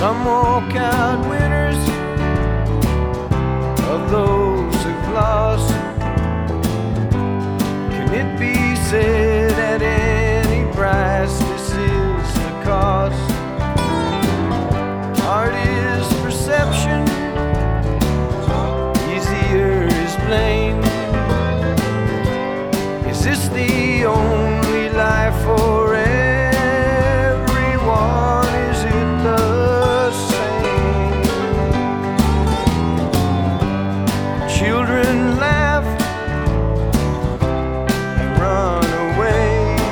Some walk out winners of those who've lost. Can it be said at any price this is the cost? Art is perception, easier is blame. Is this the only life for everyone? Is it the same? Children laugh and run away,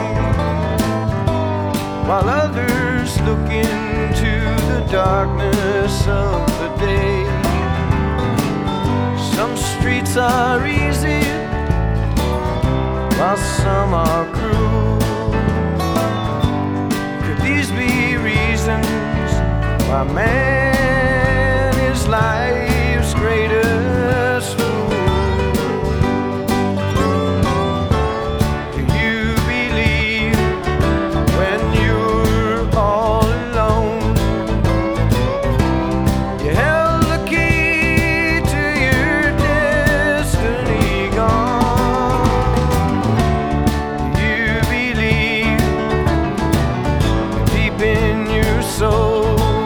while others look into the darkness of the day. Some streets are easy, while some are cruel. Could these be reasons why man is life's greatest fool? Do you believe when you're all alone you held the key to your destiny gone? Do you believe deep in your soul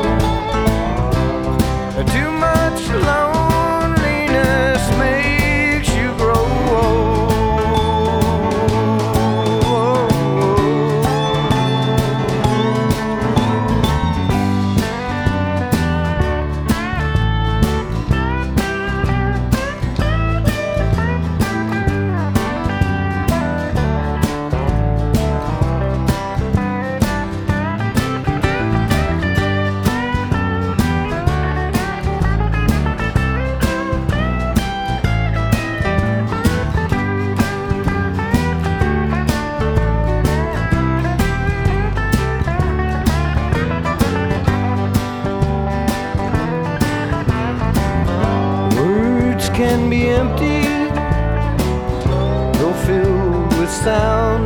that too much loneliness makes you grow old? Words can be empty, though filled with sound.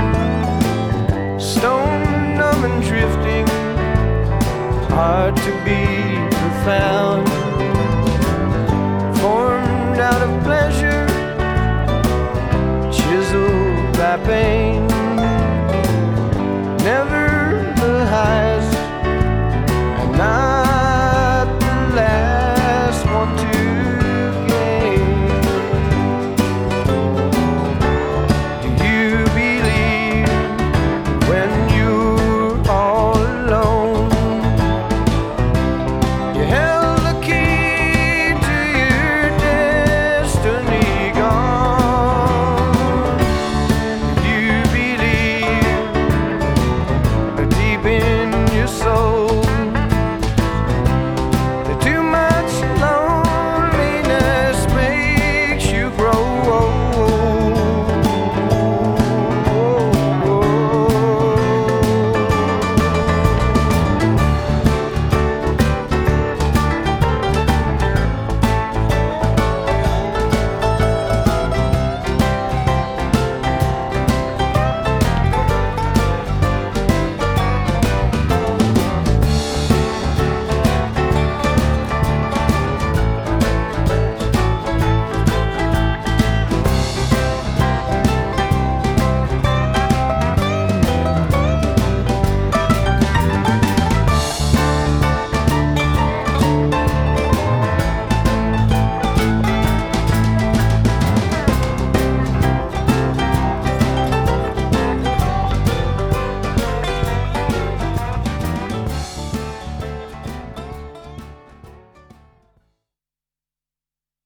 Stone numb and drifting, hard to be profound.